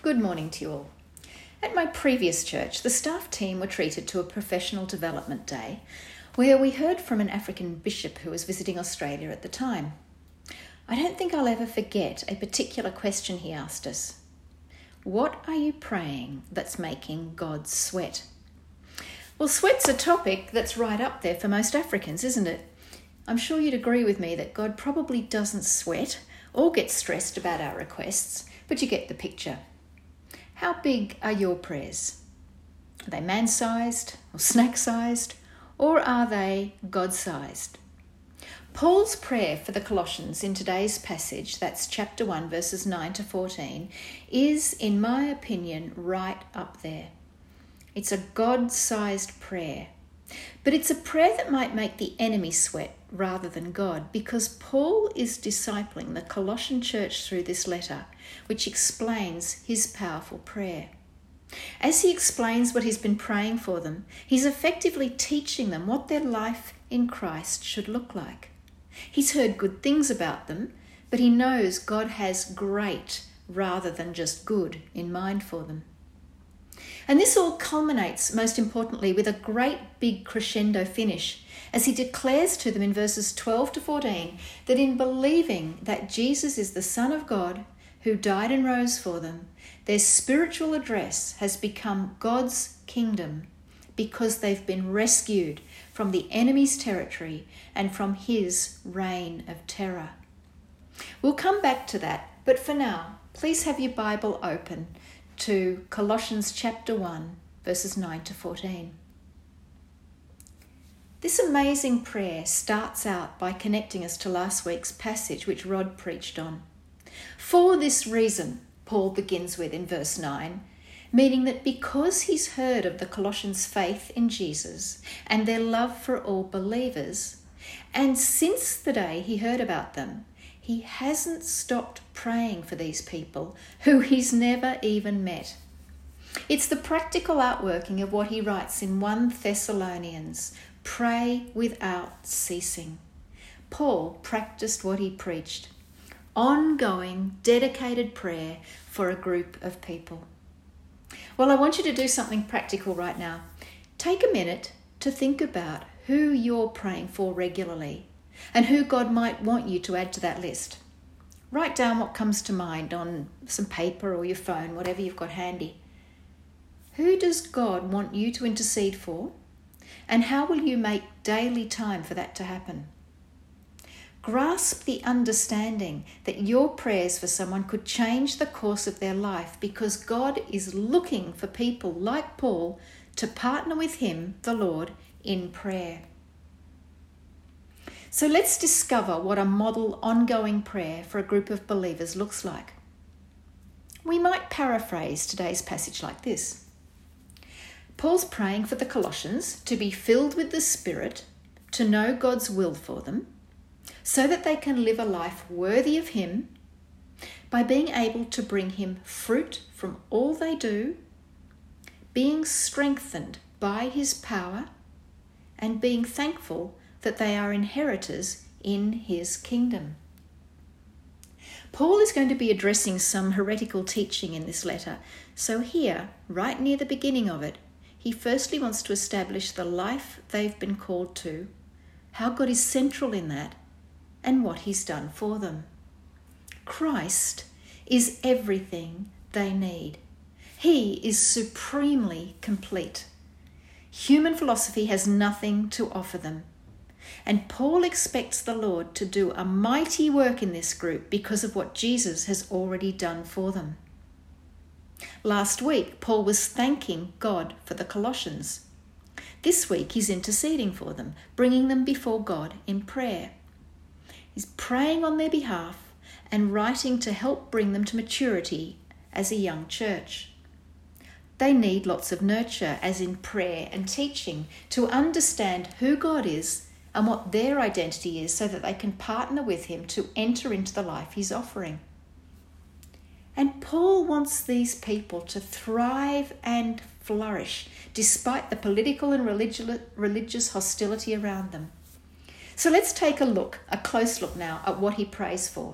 Good morning to you all. At my previous church, the staff team were treated to a professional development day where we heard from an African bishop who was visiting Australia at the time. I don't think I'll ever forget a particular question he asked us. What are you praying that's making God sweat? Well, sweat's a topic that's right up there for most Africans, isn't it? I'm sure you'd agree with me that God probably doesn't sweat or get stressed about our requests, but you get the picture. How big are your prayers? Are they man-sized or snack-sized, or are they God-sized? Paul's prayer for the Colossians in today's passage, that's chapter 1, verses 9 to 14, is, in my opinion, right up there. It's a God-sized prayer, but it's a prayer that might make the enemy sweat rather than God, because Paul is discipling the Colossian church through this letter, which explains his powerful prayer. As he explains what he's been praying for them, he's effectively teaching them what their life in Christ should look like. He's heard good things about them, but he knows God has great rather than just good in mind for them. And this all culminates, most importantly, with a great big crescendo finish as he declares to them in verses 12 to 14 that in believing that Jesus is the Son of God who died and rose for them, their spiritual address has become God's kingdom because they've been rescued from the enemy's territory and from his reign of terror. We'll come back to that, but for now, please have your Bible open to Colossians chapter 1, verses 9 to 14. This amazing prayer starts out by connecting us to last week's passage, which Rod preached on. For this reason, Paul begins with in verse 9, meaning that because he's heard of the Colossians' faith in Jesus and their love for all believers, and since the day he heard about them, he hasn't stopped praying for these people who he's never even met. It's the practical outworking of what he writes in 1 Thessalonians, pray without ceasing. Paul practiced what he preached, ongoing, dedicated prayer for a group of people. Well, I want you to do something practical right now. Take a minute to think about who you're praying for regularly and who God might want you to add to that list. Write down what comes to mind on some paper or your phone, whatever you've got handy. Who does God want you to intercede for? And how will you make daily time for that to happen? Grasp the understanding that your prayers for someone could change the course of their life because God is looking for people like Paul to partner with him, the Lord, in prayer. So let's discover what a model ongoing prayer for a group of believers looks like. We might paraphrase today's passage like this. Paul's praying for the Colossians to be filled with the Spirit, to know God's will for them, so that they can live a life worthy of him by being able to bring him fruit from all they do, being strengthened by his power, and being thankful that they are inheritors in his kingdom. Paul is going to be addressing some heretical teaching in this letter, so here, right near the beginning of it, he firstly wants to establish the life they've been called to, how God is central in that, and what he's done for them. Christ is everything they need. He is supremely complete. Human philosophy has nothing to offer them. And Paul expects the Lord to do a mighty work in this group because of what Jesus has already done for them. Last week, Paul was thanking God for the Colossians. This week, he's interceding for them, bringing them before God in prayer. He's praying on their behalf and writing to help bring them to maturity as a young church. They need lots of nurture, as in prayer and teaching, to understand who God is and what their identity is so that they can partner with him to enter into the life he's offering. And Paul wants these people to thrive and flourish despite the political and religious hostility around them. So let's take a close look now at what he prays for.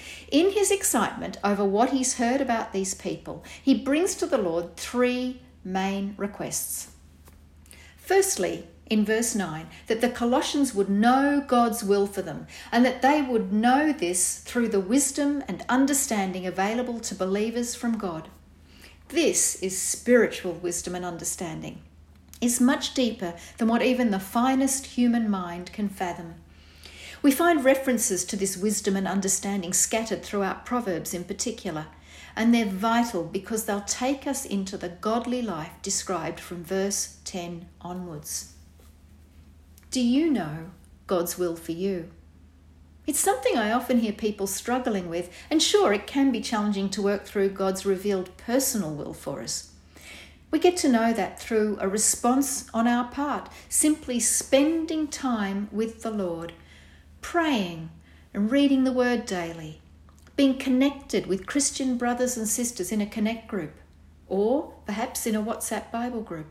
In his excitement over what he's heard about these people, he brings to the Lord 3 main requests. Firstly, in verse 9, that the Colossians would know God's will for them, and that they would know this through the wisdom and understanding available to believers from God. This is spiritual wisdom and understanding. It's much deeper than what even the finest human mind can fathom. We find references to this wisdom and understanding scattered throughout Proverbs in particular, and they're vital because they'll take us into the godly life described from verse 10 onwards. Do you know God's will for you? It's something I often hear people struggling with, and sure, it can be challenging to work through God's revealed personal will for us. We get to know that through a response on our part, simply spending time with the Lord, praying and reading the Word daily, being connected with Christian brothers and sisters in a Connect group, or perhaps in a WhatsApp Bible group.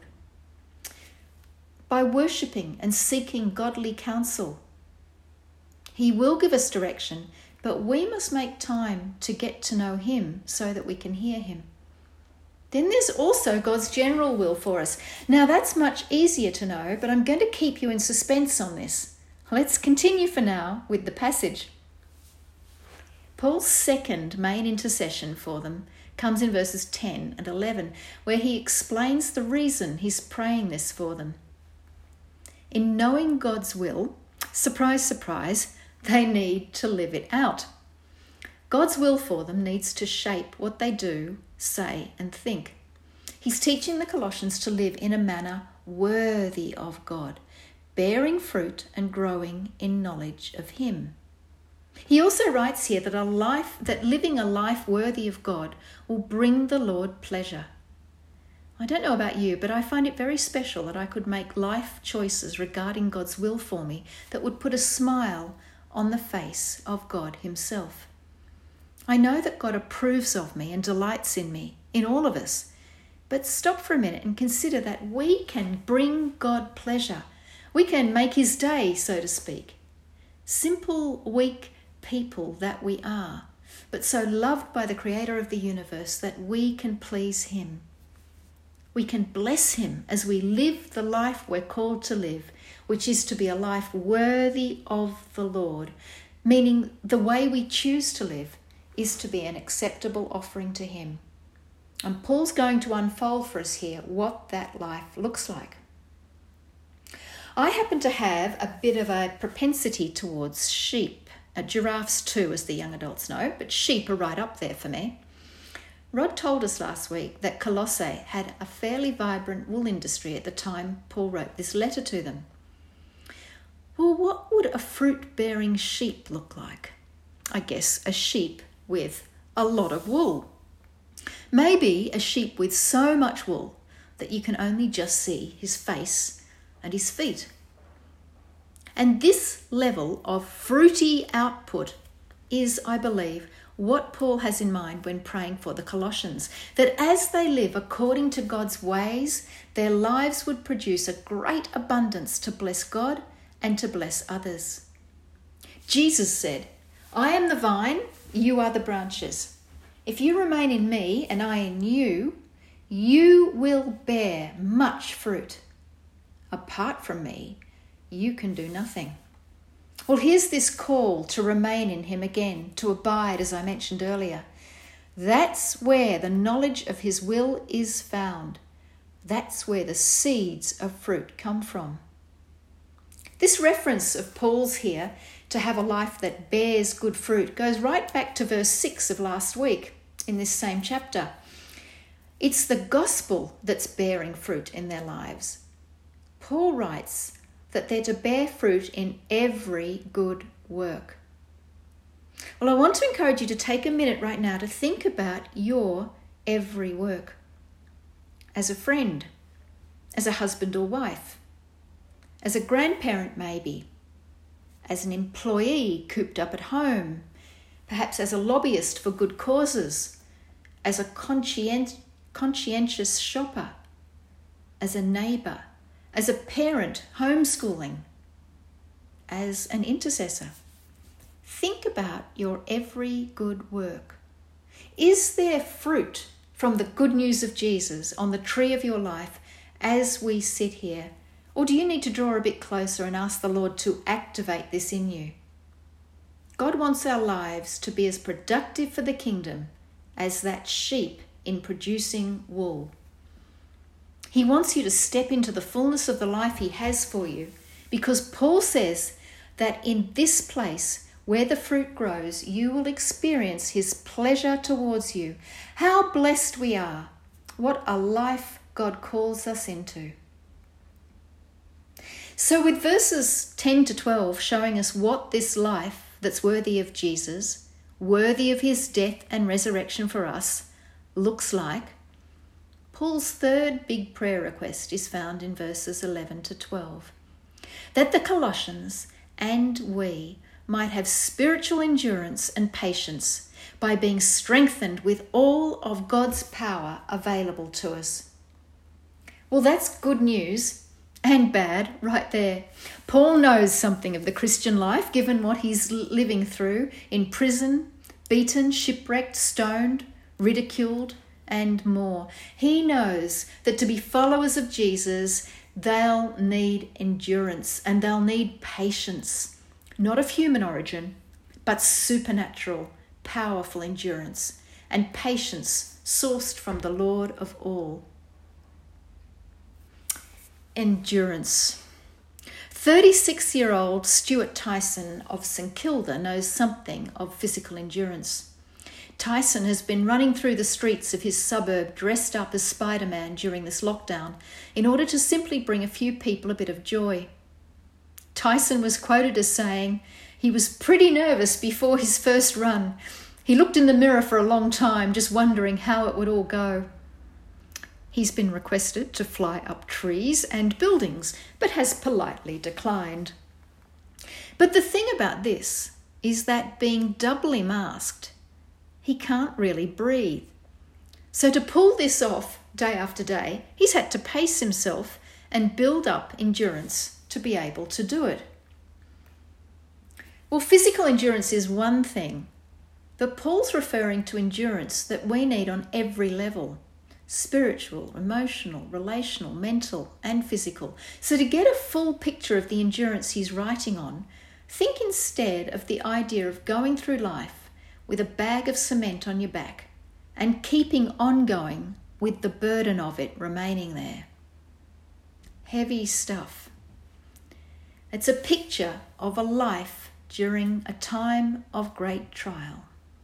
By worshipping and seeking godly counsel. He will give us direction, but we must make time to get to know him so that we can hear him. Then there's also God's general will for us. Now that's much easier to know, but I'm going to keep you in suspense on this. Let's continue for now with the passage. Paul's second main intercession for them comes in verses 10 and 11, where he explains the reason he's praying this for them. In knowing God's will, surprise, surprise, they need to live it out. God's will for them needs to shape what they do, say, and think. He's teaching the Colossians to live in a manner worthy of God, bearing fruit and growing in knowledge of him. He also writes here that living a life worthy of God will bring the Lord pleasure. I don't know about you, but I find it very special that I could make life choices regarding God's will for me that would put a smile on the face of God himself. I know that God approves of me and delights in me, in all of us. But stop for a minute and consider that we can bring God pleasure. We can make his day, so to speak. Simple, weak people that we are, but so loved by the Creator of the universe that we can please him. We can bless him as we live the life we're called to live, which is to be a life worthy of the Lord, meaning the way we choose to live is to be an acceptable offering to him. And Paul's going to unfold for us here what that life looks like. I happen to have a bit of a propensity towards sheep. Giraffes too, as the young adults know, but sheep are right up there for me. Rod told us last week that Colossae had a fairly vibrant wool industry at the time Paul wrote this letter to them. Well, what would a fruit-bearing sheep look like? I guess a sheep with a lot of wool. Maybe a sheep with so much wool that you can only just see his face and his feet. And this level of fruity output is, I believe, what Paul has in mind when praying for the Colossians, that as they live according to God's ways, their lives would produce a great abundance to bless God and to bless others. Jesus said, I am the vine, you are the branches. If you remain in me and I in you, you will bear much fruit. Apart from me, you can do nothing. Well, here's this call to remain in him again, to abide, as I mentioned earlier. That's where the knowledge of his will is found. That's where the seeds of fruit come from. This reference of Paul's here to have a life that bears good fruit goes right back to verse 6 of last week in this same chapter. It's the gospel that's bearing fruit in their lives. Paul writes that they're to bear fruit in every good work. Well, I want to encourage you to take a minute right now to think about your every work. As a friend, as a husband or wife, as a grandparent maybe, as an employee cooped up at home, perhaps as a lobbyist for good causes, as a conscientious shopper, as a neighbour, as a parent homeschooling, as an intercessor. Think about your every good work. Is there fruit from the good news of Jesus on the tree of your life as we sit here? Or do you need to draw a bit closer and ask the Lord to activate this in you? God wants our lives to be as productive for the kingdom as that sheep in producing wool. He wants you to step into the fullness of the life he has for you, because Paul says that in this place where the fruit grows, you will experience his pleasure towards you. How blessed we are. What a life God calls us into. So with verses 10 to 12 showing us what this life that's worthy of Jesus, worthy of his death and resurrection for us, looks like, Paul's third big prayer request is found in verses 11 to 12. That the Colossians and we might have spiritual endurance and patience by being strengthened with all of God's power available to us. Well, that's good news and bad right there. Paul knows something of the Christian life, given what he's living through in prison, beaten, shipwrecked, stoned, ridiculed, and more. He knows that to be followers of Jesus, they'll need endurance and they'll need patience, not of human origin, but supernatural, powerful endurance and patience sourced from the Lord of all. Endurance. 36-year-old Stuart Tyson of St Kilda knows something of physical endurance. Tyson has been running through the streets of his suburb dressed up as Spider-Man during this lockdown in order to simply bring a few people a bit of joy. Tyson was quoted as saying he was pretty nervous before his first run. He looked in the mirror for a long time, just wondering how it would all go. He's been requested to fly up trees and buildings, but has politely declined. But the thing about this is that being doubly masked, he can't really breathe. So to pull this off day after day, he's had to pace himself and build up endurance to be able to do it. Well, physical endurance is one thing, but Paul's referring to endurance that we need on every level: spiritual, emotional, relational, mental, and physical. So to get a full picture of the endurance he's writing on, think instead of the idea of going through life with a bag of cement on your back and keeping on going with the burden of it remaining there. Heavy stuff. It's a picture of a life during a time of great trial.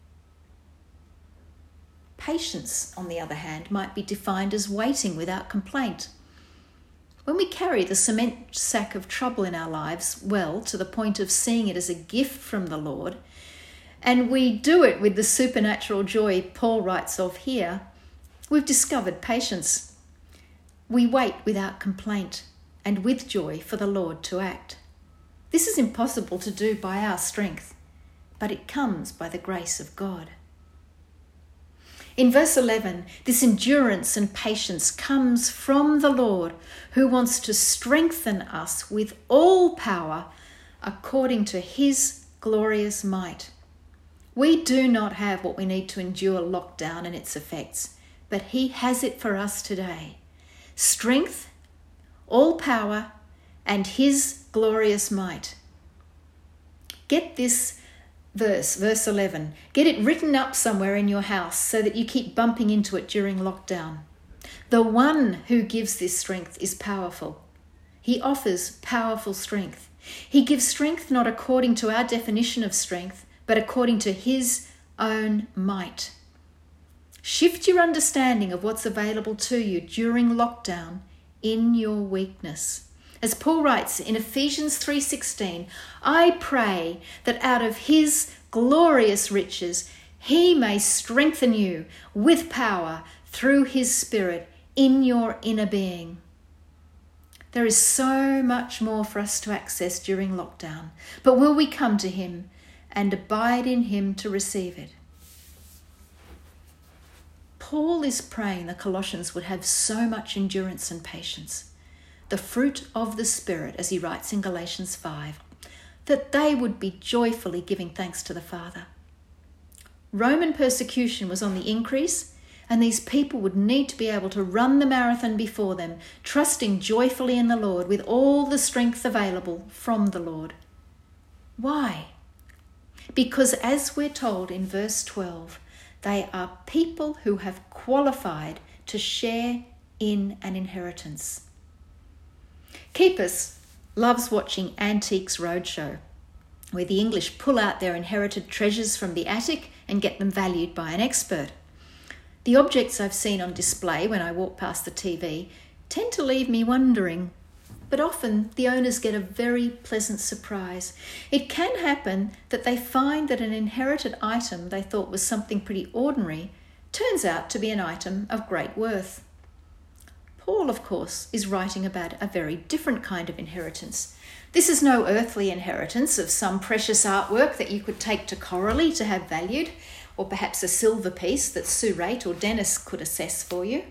Patience, on the other hand, might be defined as waiting without complaint. When we carry the cement sack of trouble in our lives well to the point of seeing it as a gift from the Lord, and we do it with the supernatural joy Paul writes of here, we've discovered patience. We wait without complaint and with joy for the Lord to act. This is impossible to do by our strength, but it comes by the grace of God. In verse 11, this endurance and patience comes from the Lord, who wants to strengthen us with all power according to his glorious might. We do not have what we need to endure lockdown and its effects, but he has it for us today. Strength, all power, and his glorious might. Get this verse 11. Get it written up somewhere in your house so that you keep bumping into it during lockdown. The one who gives this strength is powerful. He offers powerful strength. He gives strength not according to our definition of strength, but according to his own might. Shift your understanding of what's available to you during lockdown in your weakness. As Paul writes in Ephesians 3:16, I pray that out of his glorious riches he may strengthen you with power through his Spirit in your inner being. There is so much more for us to access during lockdown, but will we come to him and abide in him to receive it? Paul is praying the Colossians would have so much endurance and patience. The fruit of the Spirit, as he writes in Galatians 5, that they would be joyfully giving thanks to the Father. Roman persecution was on the increase, and these people would need to be able to run the marathon before them, trusting joyfully in the Lord with all the strength available from the Lord. Why? Because as we're told in verse 12, they are people who have qualified to share in an inheritance. Keepers loves watching Antiques Roadshow, where the English pull out their inherited treasures from the attic and get them valued by an expert. The objects I've seen on display when I walk past the TV tend to leave me wondering, but often the owners get a very pleasant surprise. It can happen that they find that an inherited item they thought was something pretty ordinary turns out to be an item of great worth. Paul, of course, is writing about a very different kind of inheritance. This is no earthly inheritance of some precious artwork that you could take to Coralie to have valued, or perhaps a silver piece that Sue Rate or Dennis could assess for you.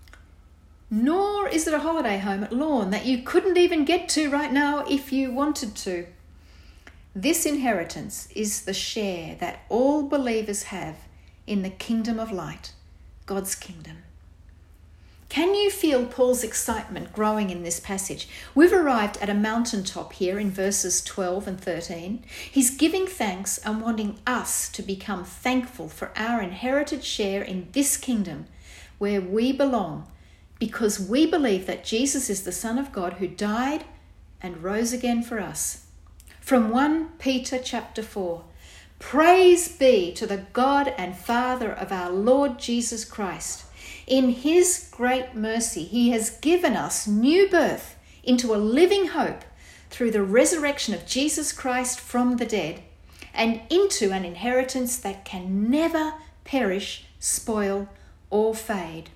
Nor is it a holiday home at Lorne that you couldn't even get to right now if you wanted to. This inheritance is the share that all believers have in the kingdom of light, God's kingdom. Can you feel Paul's excitement growing in this passage? We've arrived at a mountaintop here in verses 12 and 13. He's giving thanks and wanting us to become thankful for our inherited share in this kingdom where we belong, because we believe that Jesus is the Son of God who died and rose again for us. From 1 Peter chapter 4, praise be to the God and Father of our Lord Jesus Christ. In his great mercy, he has given us new birth into a living hope through the resurrection of Jesus Christ from the dead, and into an inheritance that can never perish, spoil, or fade.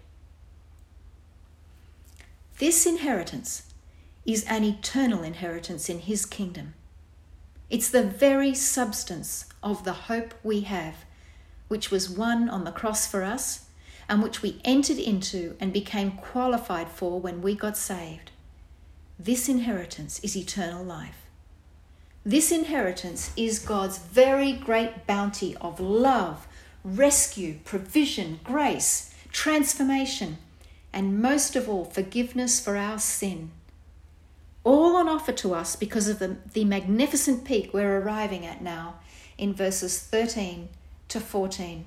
This inheritance is an eternal inheritance in his kingdom. It's the very substance of the hope we have, which was won on the cross for us, and which we entered into and became qualified for when we got saved. This inheritance is eternal life. This inheritance is God's very great bounty of love, rescue, provision, grace, transformation, and most of all, forgiveness for our sin. All on offer to us because of the magnificent peak we're arriving at now in verses 13 to 14.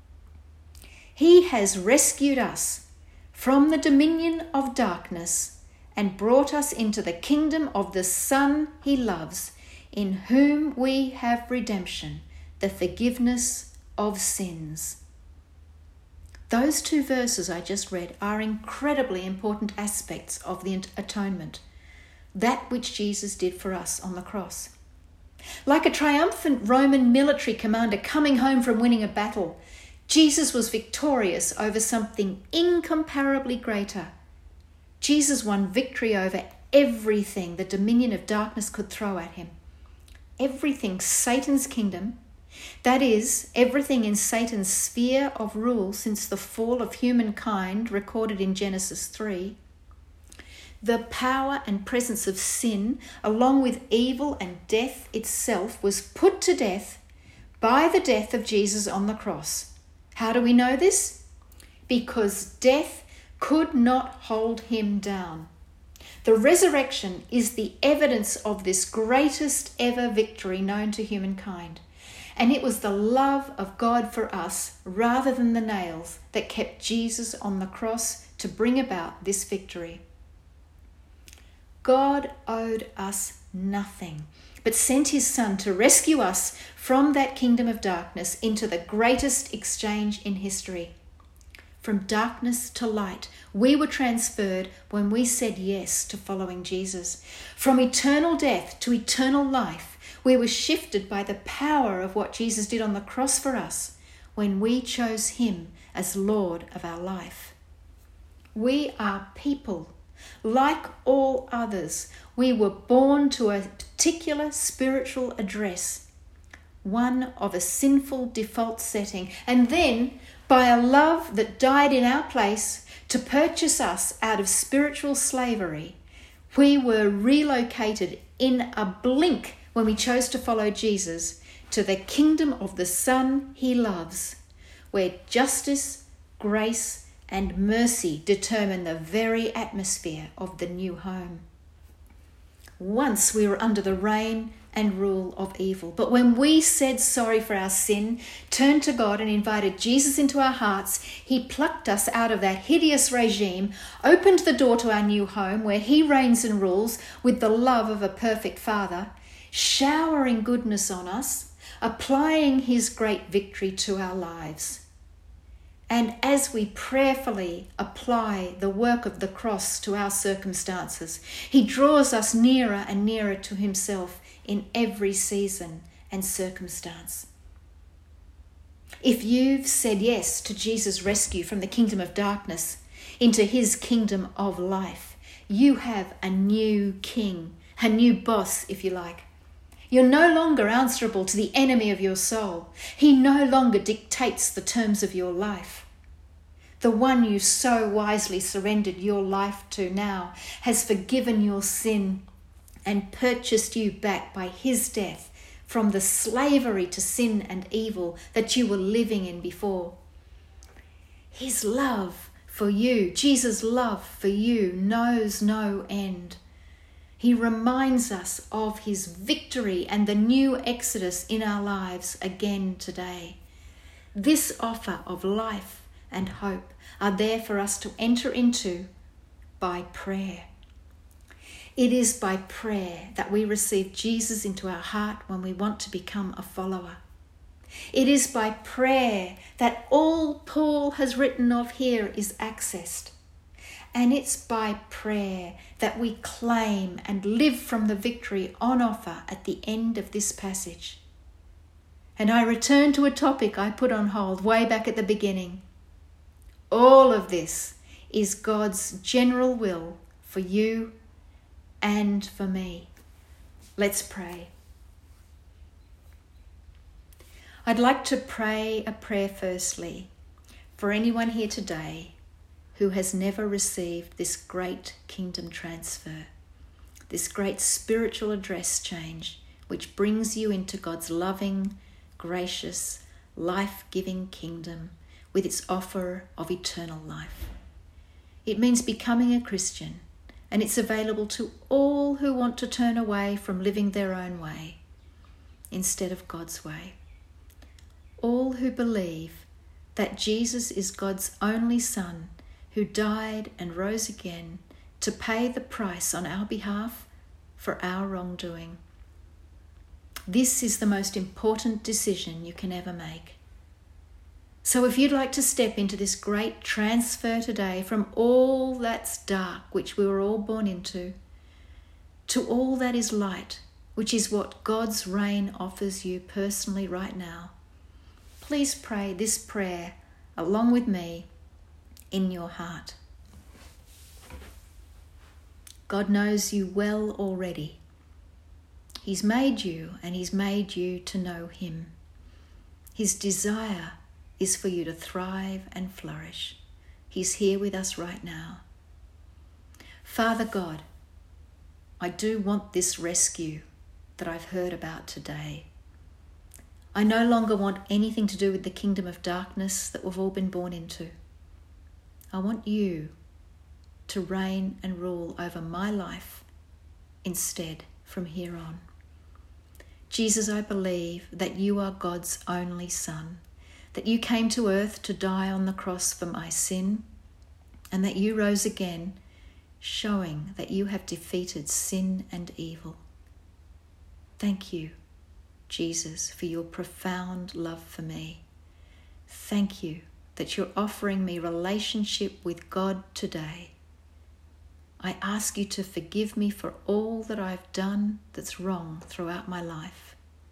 He has rescued us from the dominion of darkness and brought us into the kingdom of the Son he loves, in whom we have redemption, the forgiveness of sins. Those two verses I just read are incredibly important aspects of the atonement, that which Jesus did for us on the cross. Like a triumphant Roman military commander coming home from winning a battle, Jesus was victorious over something incomparably greater. Jesus won victory over everything the dominion of darkness could throw at him. Everything Satan's kingdom, that is, everything in Satan's sphere of rule since the fall of humankind recorded in Genesis 3. The power and presence of sin, along with evil and death itself, was put to death by the death of Jesus on the cross. How do we know this? Because death could not hold him down. The resurrection is the evidence of this greatest ever victory known to humankind. And it was the love of God for us rather than the nails that kept Jesus on the cross to bring about this victory. God owed us nothing, but sent his Son to rescue us from that kingdom of darkness into the greatest exchange in history. From darkness to light, we were transferred when we said yes to following Jesus. From eternal death to eternal life, we were shifted by the power of what Jesus did on the cross for us when we chose him as Lord of our life. We are people. Like all others, we were born to a particular spiritual address, one of a sinful default setting, and then by a love that died in our place to purchase us out of spiritual slavery, we were relocated in a blink when we chose to follow Jesus to the kingdom of the Son he loves, where justice, grace, and mercy determine the very atmosphere of the new home. Once we were under the reign and rule of evil, but when we said sorry for our sin, turned to God and invited Jesus into our hearts, he plucked us out of that hideous regime, opened the door to our new home where he reigns and rules with the love of a perfect Father, showering goodness on us, applying his great victory to our lives. And as we prayerfully apply the work of the cross to our circumstances, he draws us nearer and nearer to himself in every season and circumstance. If you've said yes to Jesus' rescue from the kingdom of darkness into his kingdom of life, you have a new king, a new boss, if you like. You're no longer answerable to the enemy of your soul. He no longer dictates the terms of your life. The one you so wisely surrendered your life to now has forgiven your sin and purchased you back by his death from the slavery to sin and evil that you were living in before. His love for you, Jesus' love for you, knows no end. He reminds us of his victory and the new exodus in our lives again today. This offer of life and hope are there for us to enter into by prayer. It is by prayer that we receive Jesus into our heart when we want to become a follower. It is by prayer that all Paul has written of here is accessed. And it's by prayer that we claim and live from the victory on offer at the end of this passage. And I return to a topic I put on hold way back at the beginning. All of this is God's general will for you and for me. Let's pray. I'd like to pray a prayer firstly for anyone here today who has never received this great kingdom transfer, this great spiritual address change, which brings you into God's loving, gracious, life-giving kingdom with its offer of eternal life. It means becoming a Christian, and it's available to all who want to turn away from living their own way instead of God's way. All who believe that Jesus is God's only Son, who died and rose again to pay the price on our behalf for our wrongdoing. This is the most important decision you can ever make. So if you'd like to step into this great transfer today from all that's dark, which we were all born into, to all that is light, which is what God's reign offers you personally right now, please pray this prayer along with me in your heart. God knows you well already. He's made you, and he's made you to know him. His desire is for you to thrive and flourish. He's here with us right now. Father God, I do want this rescue that I've heard about today. I no longer want anything to do with the kingdom of darkness that we've all been born into. I want you to reign and rule over my life instead from here on. Jesus, I believe that you are God's only Son, that you came to earth to die on the cross for my sin, and that you rose again, showing that you have defeated sin and evil. Thank you, Jesus, for your profound love for me. Thank you that you're offering me relationship with God today. I ask you to forgive me for all that I've done that's wrong throughout my life.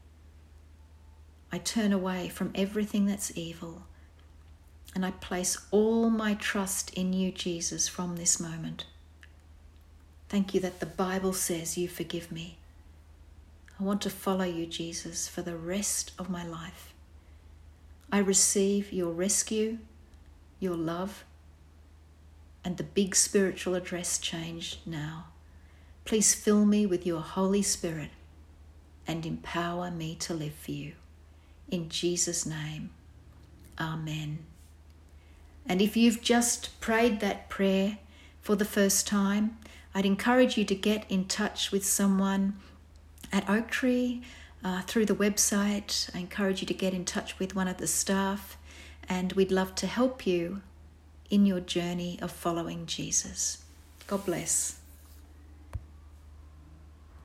I turn away from everything that's evil, and I place all my trust in you, Jesus, from this moment. Thank you that the Bible says you forgive me. I want to follow you, Jesus, for the rest of my life. I receive your rescue, your love, and the big spiritual address change now. Please fill me with your Holy Spirit and empower me to live for you. In Jesus' name, amen. And if you've just prayed that prayer for the first time, I'd encourage you to get in touch with someone at Oaktree through the website. I encourage you to get in touch with one of the staff, and we'd love to help you in your journey of following Jesus. God bless.